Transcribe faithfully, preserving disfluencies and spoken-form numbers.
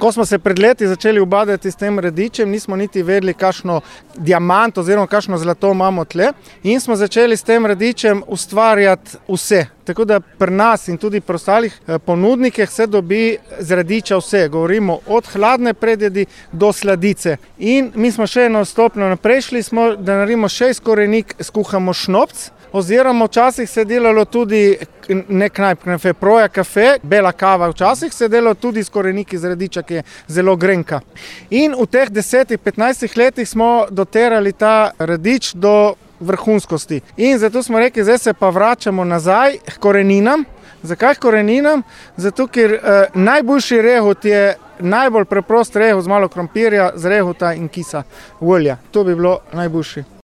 Ko smo se pred leti začeli ubadati s tem radičem, nismo niti vedeli, kakšno diamant oziroma kakšno zlato imamo tle in smo začeli s tem radičem ustvarjati vse. Tako da pri nas in tudi pri ostalih ponudnikih se dobi z radiča vse. Govorimo od hladne predjedi do sladice. In mi smo še eno stopnjo naprej šli, smo, da naredimo še iz korenik, skuhamo šnopc, oziroma včasih se delalo tudi nek najprej proja kafe, bela kava, včasih se delalo tudi iz koreniki z radiča, ki je zelo grenka. In v teh desetih, petnajstih letih smo doterali ta radič do vrhunskosti. In zato smo rekli, zdaj se pa vračamo nazaj k koreninam. Zakaj k koreninam? Zato, ker eh, najboljši rehut je najbolj preprost rehut z malo krompirja, z rehuta in kisa olja. To bi bilo najboljši.